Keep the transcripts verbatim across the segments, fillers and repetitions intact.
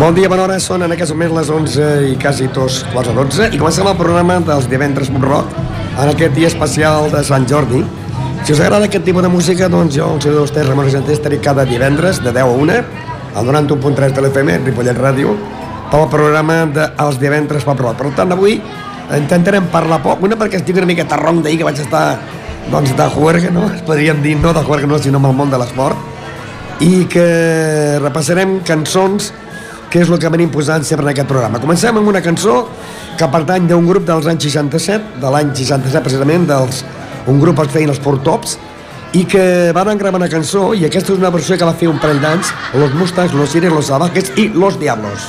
Bon dia, bona hora, són en aquests moments les onze i quasi dos quarts de dotze i comencem el programa dels divendres Pop Rock en aquest dia especial de Sant Jordi. Si us agrada aquest tipus de música, doncs jo, el senyor d'Ostès, Ramon Argenter, estaré cada divendres de deu a una al noranta u punt tres de l'F M, Ripollet Ràdio, pel programa dels divendres Pop Rock. Per tant, avui intentarem parlar poc, una perquè estic una miqueta ronc d'ahir que vaig estar doncs, de juerga, no? Es podríem dir no de juerga, no, sinó amb el món de l'esport, i que repassarem cançons, que és el que venim posant sempre en aquest programa. Comencem amb una cançó que pertany d'un grup dels anys seixanta-set, de l'any seixanta-set precisament, dels, un grup que feien els Four Tops, i que van gravar una cançó, i aquesta és una versió que va fer un parell d'anys, Los Mustangs, Los Sires, Los Salvajes i Los Diablos.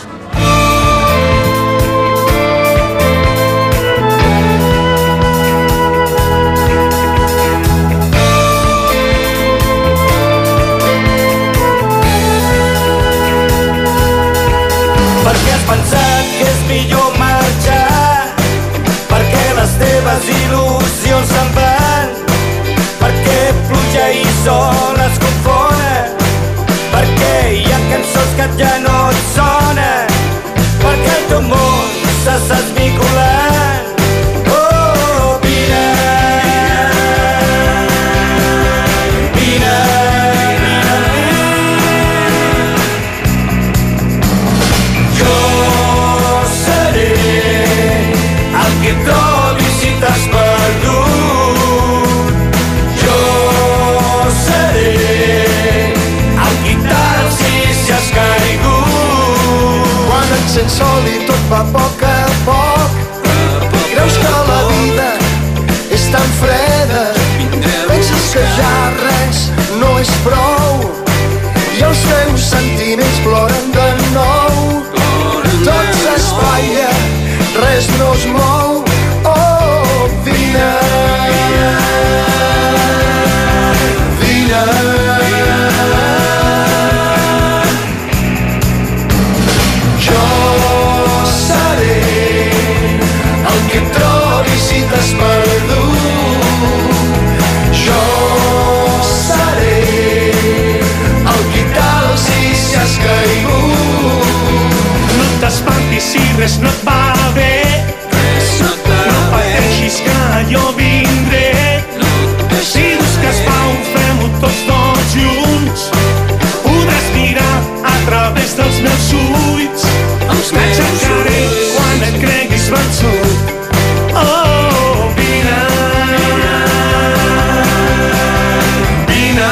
Pensat que és millor marxar, perquè les teves il·lusions se'n van, perquè pluja i sol es confonen, perquè hi ha cançons que ja no et sonen, perquè el teu món s'està esmicolant. Oh, vine, vine, que et trobi si t'has perdut. Jo seré el guitarra si has caigut. Quan et sents sol i tot va a poc a poc, creus que la vida és tan freda, penses que ja res no és prou i els teus sentiments ploren de nou. Tot s'espatlla, res no es mou. Oh, vine, vine, jo seré el que et trobi si t'has perdut. Jo seré el que t'alci si has caigut. No t'espantis si res no et va bé, no pateixis que jo vindré. Si busques pau, fem-ho tots tots junts. Podràs mirar a través dels meus ulls. T'aixecaré quan et creguis vençut. Oh, vine, vine.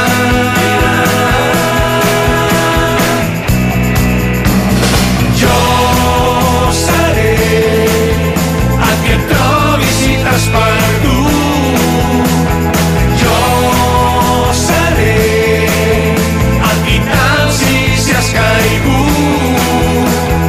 Jo seré el que et trobi si t'has perdut. Jo seré el qui t'alci si has caigut.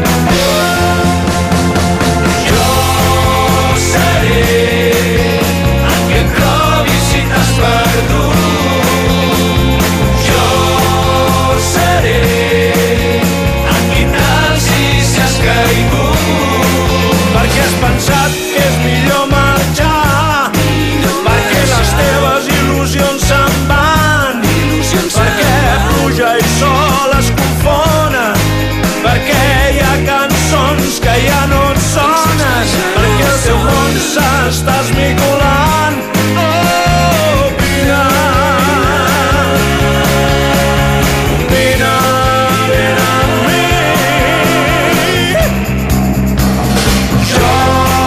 Jo seré el que et trobi si t'has perdut. Jo seré el qui t'alci si has caigut. Perquè has pensat que és millor marxar, perquè les teves il·lusions se'n van, perquè pluja i sol es confonen, perquè hi ha cançons que ja no et sonen, perquè el teu món s'està esmicolant. Oh, vine, vine, vine amb mi. Jo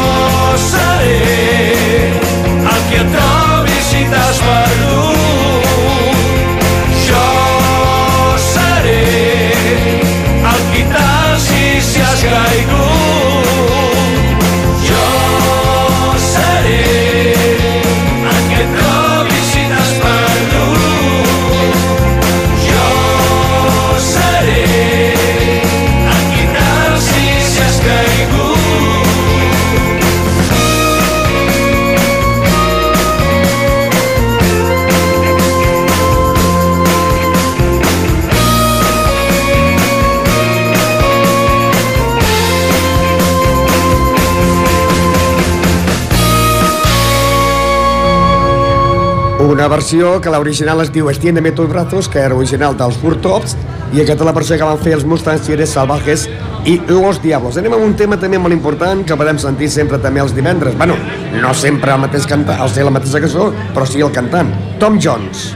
seré el que et trobi si t'has perdut. Jo seré el qui t'alci si has caigut. Jo seré el que et trobi si t'has perdut. Jo seré el qui t'alci si has caigut. Una versió que l'original es diu Extiéndeme tus brazos, que era original dels Four Tops, i aquesta és la versió que van fer els Mustangs Sires Salvajes i Los Diablos. Anem amb un tema també molt important que podem sentir sempre també els divendres. Bueno, no sempre el mateix cantant, el ser la mateixa cançó, però sí el cantant, Tom Jones.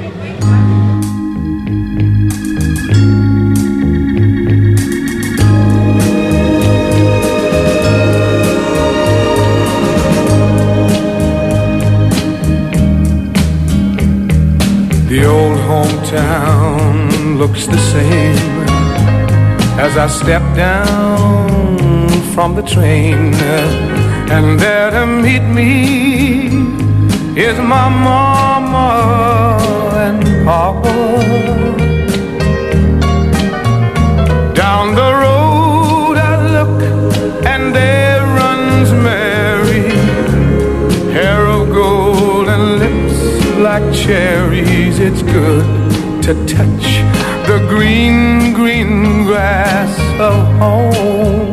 The old hometown looks the same as I step down from the train, and there to meet me is my mama and papa. Down the road I look and there runs Mary, hair of gold and lips like cherries. It's good to touch the green, green grass of home.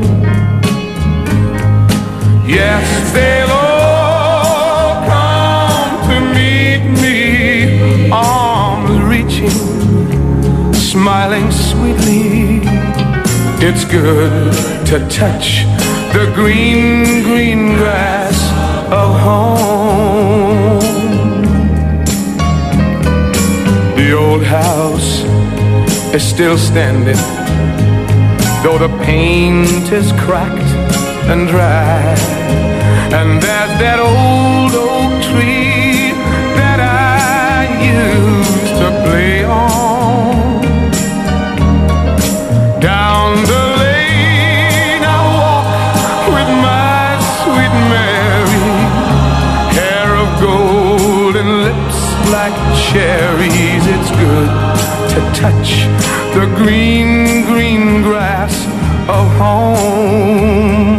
Yes, they'll all come to meet me, arms reaching, smiling sweetly. It's good to touch the green, green grass of home. The old house is still standing, though the paint is cracked and dry. And there's that old oak tree that I used to play on. Down the lane I walk with my sweet Mary, hair of gold and lips like cherries. It's good to touch the green, green grass of home.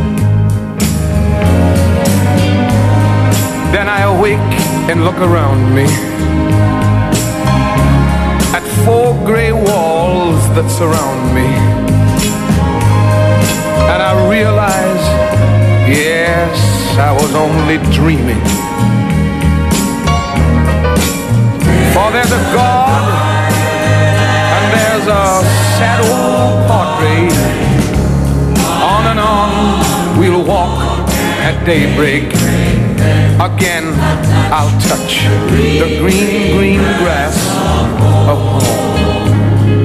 Then I awake and look around me at four gray walls that surround me, and I realize, yes, I was only dreaming. For there's a God and there's a sad old portrait. On and on we'll walk at daybreak. Again I'll touch the green, green grass of home.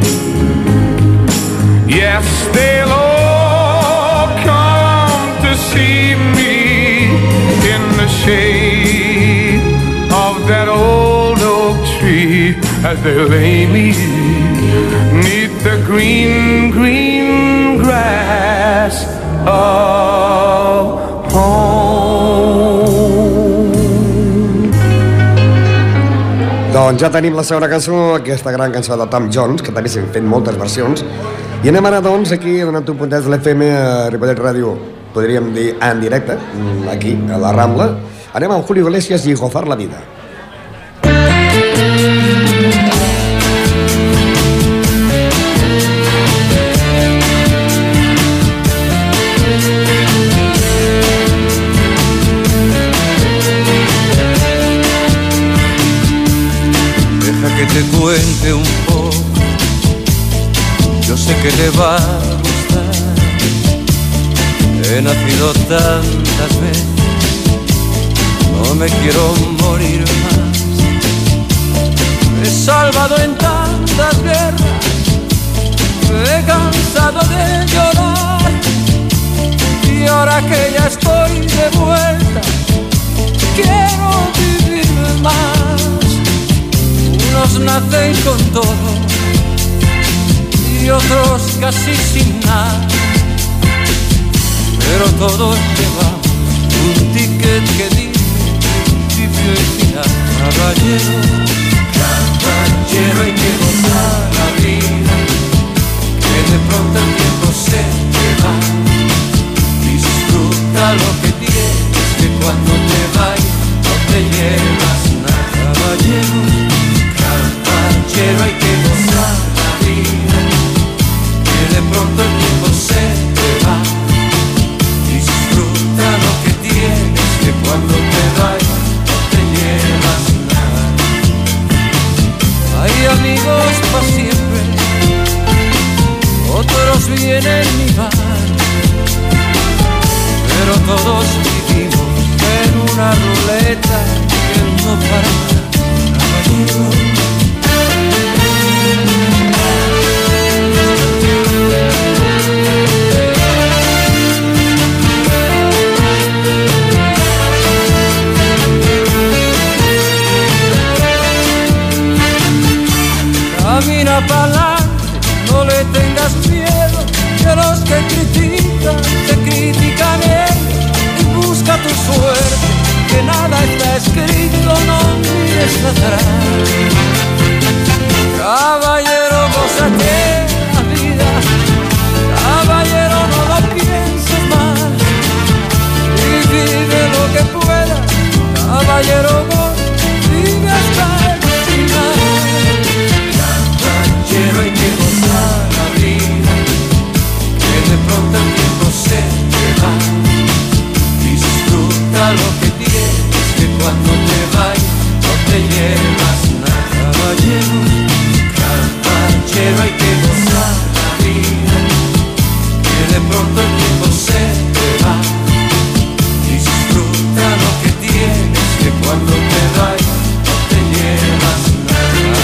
Yes, they'll all come to see me in the shade of that old oak tree, as they lay me neath the green, green grass of home. Doncs ja tenim la segona cançó, aquesta gran cançó de Tom Jones, que també s'han fet moltes versions. I anem ara, doncs, aquí, donant un puntet de l'F M a Ripollet Ràdio, podríem dir en directe, aquí, a la Rambla. Anem amb Julio Iglesias i Gozar la Vida. Que te cuente un poco, yo sé que te va a gustar. He nacido tantas veces, no me quiero morir más. Me he salvado en tantas guerras, me he cansado de llorar, y ahora que ya estoy de vuelta, quiero vivir más. Unos nacen con todo y otros casi sin nada, pero todos llevamos un ticket que dice principio y final. Caballero, caballero, hay que gozar la vida, que de pronto el tiempo se te va. Disfruta lo que tienes, que cuando te vayas no te llevas nada. Caballero, caballero, hay que gozar la vida, que de pronto el tiempo se te va. Disfruta bien en mi bar, pero todos vivimos en una ruleta que no para, caballero. Camina pa'lante, no le tengas miedo, que los que critican, te critican ellos, y busca tu suerte, que nada está escrito, no mires atrás. Caballero, gózate la vida, caballero, no lo pienses mal, y vive lo que puedas, caballero, vive hasta el final. Caballero, hay que gozar la vida, que de pronto el tiempo se te va. Disfruta lo que tienes, que cuando te vayas no te llevas nada. Caballero, caballero, hay que gozar la vida, que de pronto el tiempo se te va. Disfruta lo que tienes, que cuando te vayas no te llevas nada.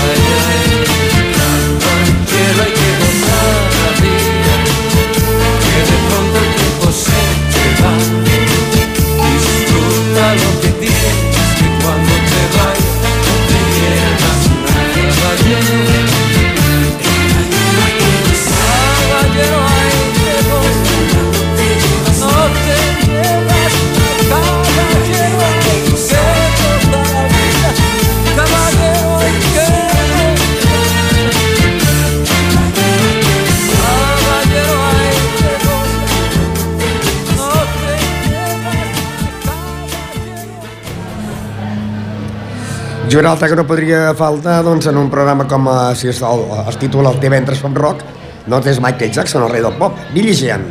Caballero, hay que gozar la vida, que de pronto el tiempo se te va. Disfruta lo que tienes, que cuando te vayas no te llevas nada. Caballero, caballero, hay que gozar, caballero, hay que gozar, no te llevas nada. Caballero, hay que gozar la vida, caballero, hay que gozar. I un altre que no podria faltar doncs, en un programa com eh, si es, el, es titula El Divendres Pop Rock, doncs és Michael Jackson, el rei del pop, Billie Jean.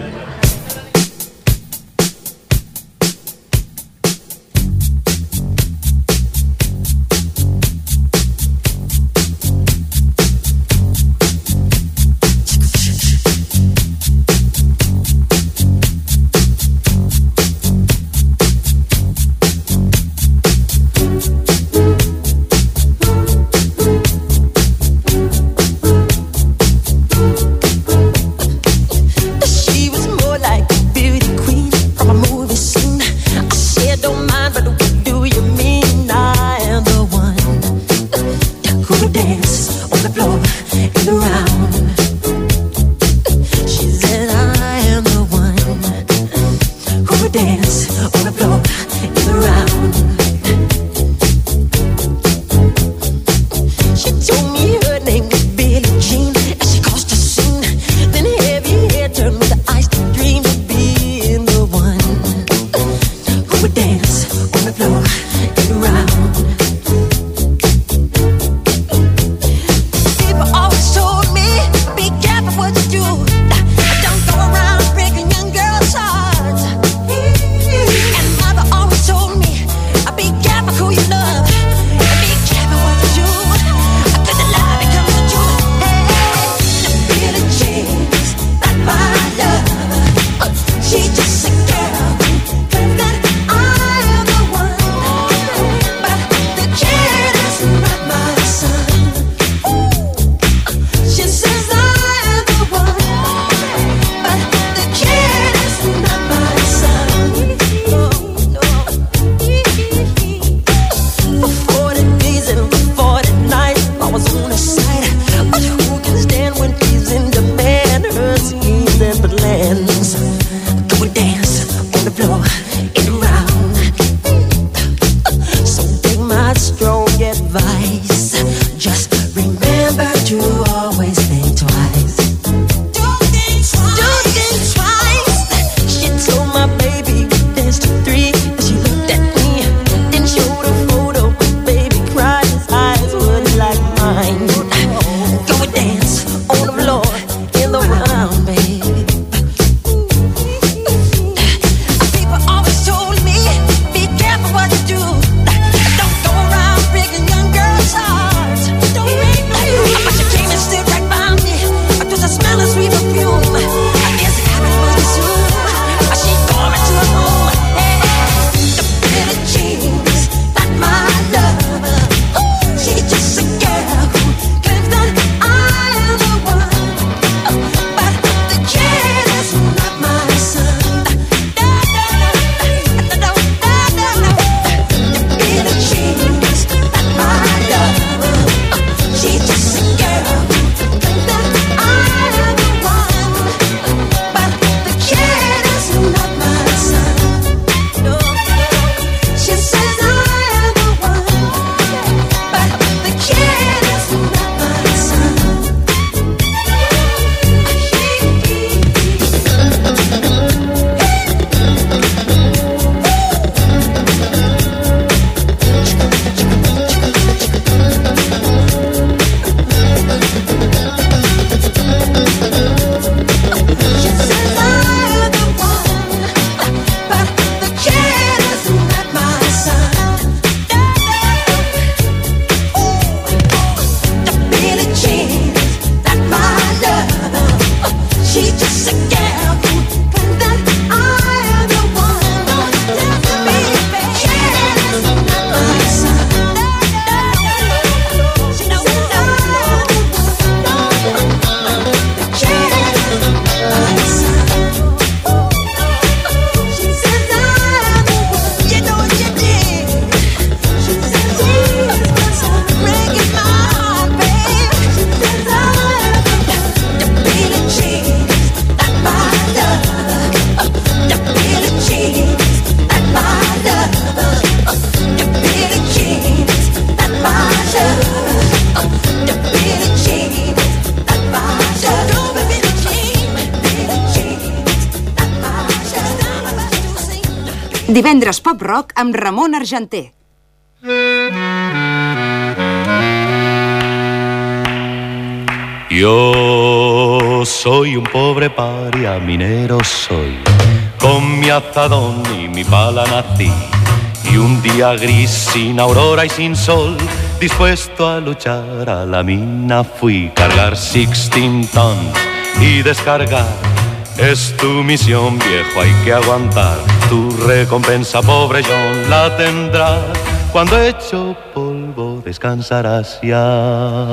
Divendres Pop Rock amb Ramon Argenter. Yo soy un pobre paria, minero soy, con mi azadón y mi pala nací. Y un día gris, sin aurora y sin sol, dispuesto a luchar a la mina fui. Cargar sixteen tons y descargar es tu misión, viejo, hay que aguantar. Tu recompensa, pobre John, la tendrás. Cuando hecho polvo descansarás ya.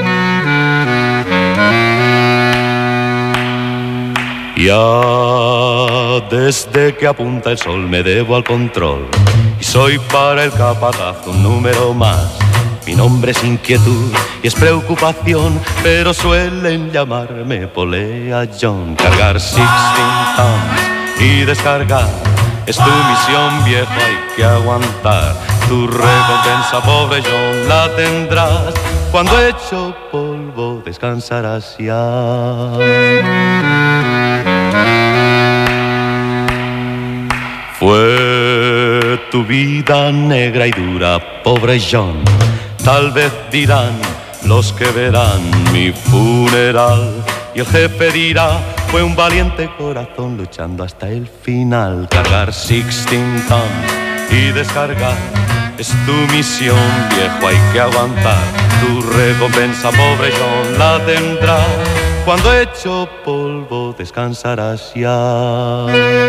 Ya desde que apunta el sol me debo al control y soy para el capataz un número más. Mi nombre es inquietud y es preocupación, pero suelen llamarme Polea John. Cargar sixteen tons y descargar es tu misión, viejo, hay que aguantar. Tu recompensa, pobre John, la tendrás. Cuando hecho polvo descansarás ya. Fue tu vida negra y dura, pobre John. Tal vez dirán los que verán mi funeral. Y el jefe dirá, fue un valiente corazón luchando hasta el final. Cargar sixteen tons y descargar es tu misión, viejo, hay que aguantar. Tu recompensa, pobre John, la tendrás. Cuando hecho polvo descansarás ya.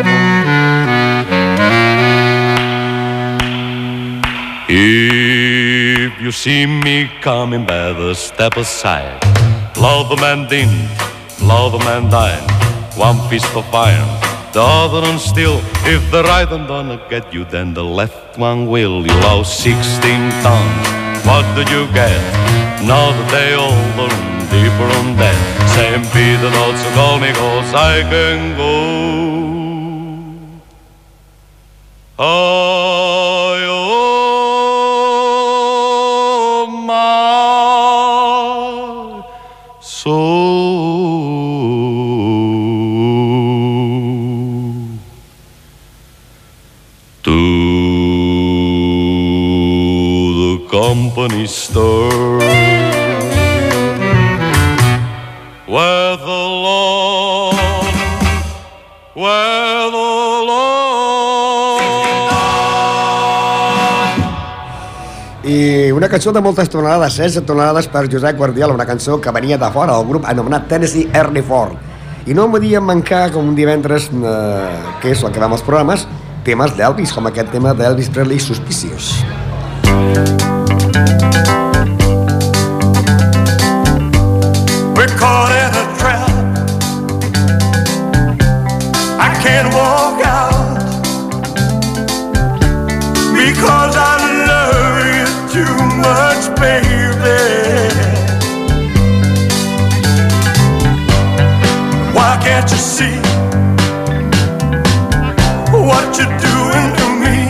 If you see me coming, better step aside. Love the man didn't, love the man died. One fist of iron, the other one steel. If the right one don't get you, then the left one will. You lost sixteen tons, what do you get? Another day older and deeper on dead. Saint Peter not so call me, cause I can go. I owe my soul to the company store, where the Lord, where the I una cançó de moltes tonelades, setze tonelades per Josep Guardiola, una cançó que venia de fora del grup anomenat Tennessee Ernie Ford. I no m'havia mancar com un divendres, eh, que és el que va amb els programes, temes d'Elvis, com aquest tema d'Elvis Presley, Suspicious. We're caught in a trap. I can't walk out because I love you too much, baby. Why can't you see what you're doing to me?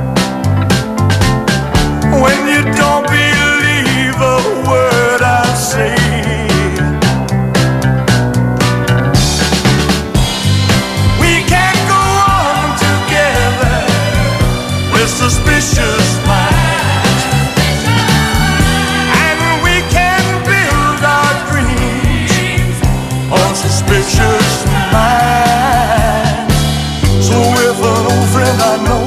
When you don't believe a word I say. Suspicious minds, and we can build our dreams on suspicious minds. So if an old friend I know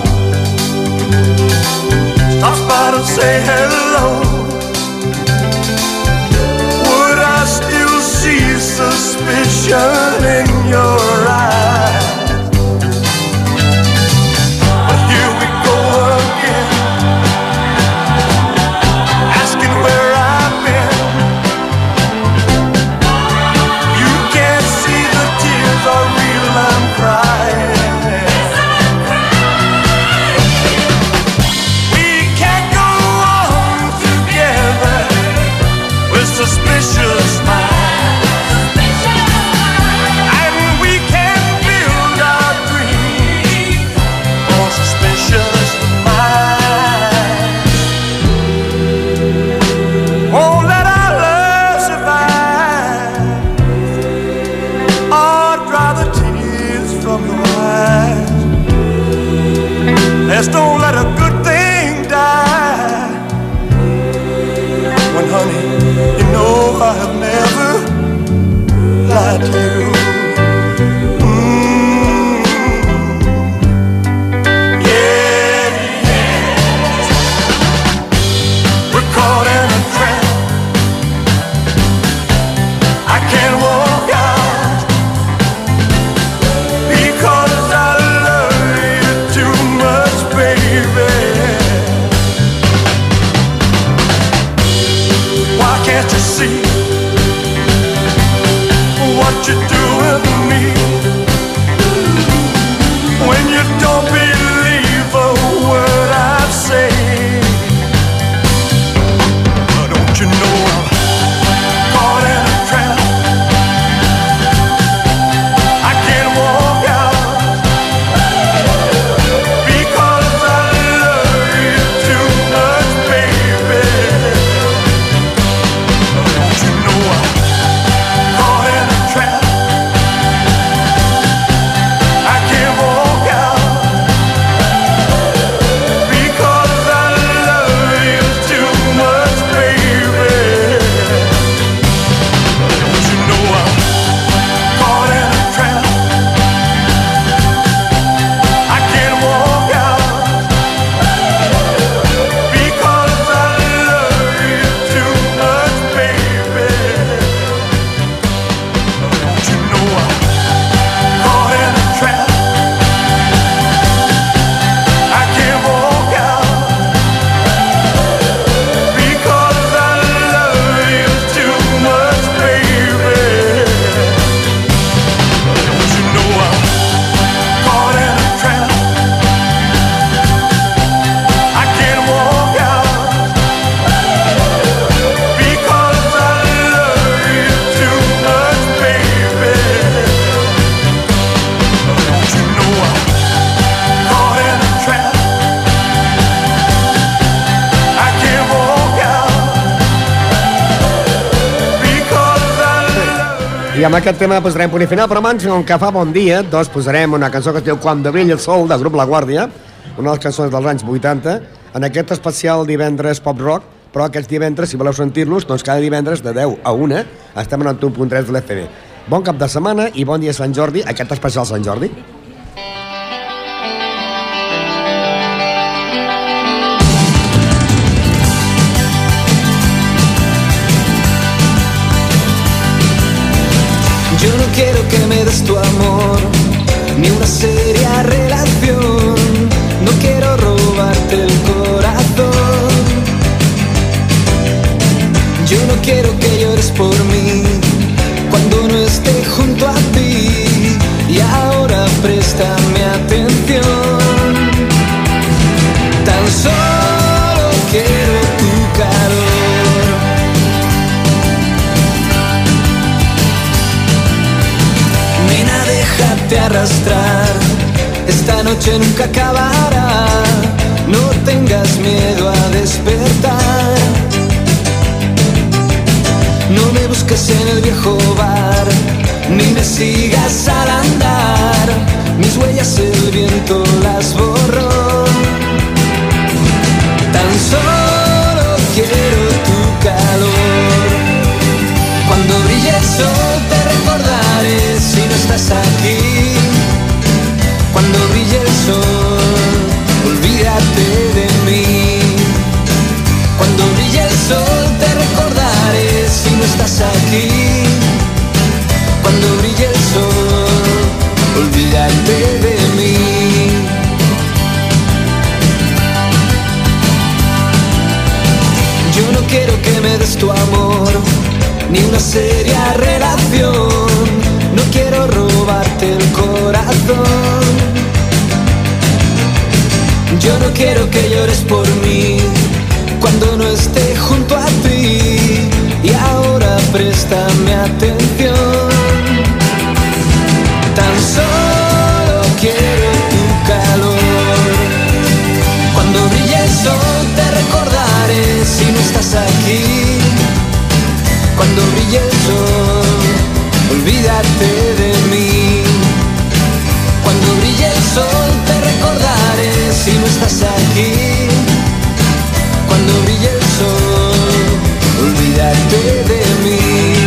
stops by to say hello, would I still see suspicion in your eyes? We can't go on don't let a good thing die. When honey, you know I have never lied to you. See what you're doing to me when you don't believe a word I say. Don't you know I'm caught in a trap? I can't walk out because I love you too much, baby. I amb aquest tema posarem punt i final, però abans, com que fa bon dia, doncs posarem una cançó que es diu Quan brilla el sol, del grup La Guàrdia, una de les cançons dels anys vuitanta, en aquest especial divendres pop rock, però aquests divendres, si voleu sentir-los, doncs cada divendres de deu a una estem en el u punt tres de l'F M. Bon cap de setmana i bon dia Sant Jordi, aquest especial Sant Jordi. Yo no quiero que me des tu amor, ni una seria relación. No quiero robarte el corazón. Yo no quiero que llores por mí cuando no esté junto a ti. Y ahora préstame atención. Tan solo quiero tu calor. Nena, déjate arrastrar, esta noche nunca acabará. No tengas miedo a despertar. No me busques en el viejo bar, ni me sigas al andar. Mis huellas el viento las borró. Tan solo quiero tu calor. Cuando brille el sol te recordaré si no estás aquí. Cuando brille el sol, olvídate de mí. Cuando brille el sol te recordaré si no estás aquí. Cuando brille el sol, olvídate de mí. Yo no quiero que me des tu amor, ni una seria relación. No quiero robarte el corazón. Yo no quiero que llores por mí cuando no esté junto a ti. Y ahora préstame atención. Tan solo quiero tu calor. Cuando brille el sol te recordaré si no estás aquí. Cuando brille el sol, olvídate de mí. Cuando brille el sol te recordaré si no estás aquí. aquí. Cuando brille el sol, olvídate de mí.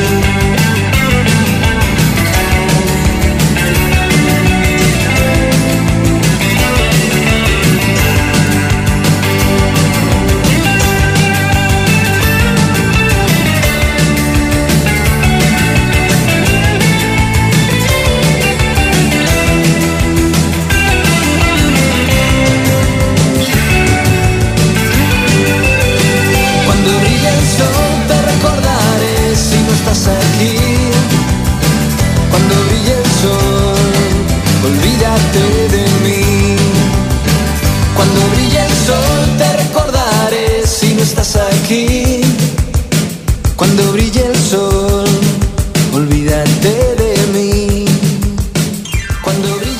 Aquí, cuando brille el sol, olvídate de mí. Cuando brille el sol te recordaré si no estás aquí. Cuando brille el sol, olvídate de mí. Cuando brille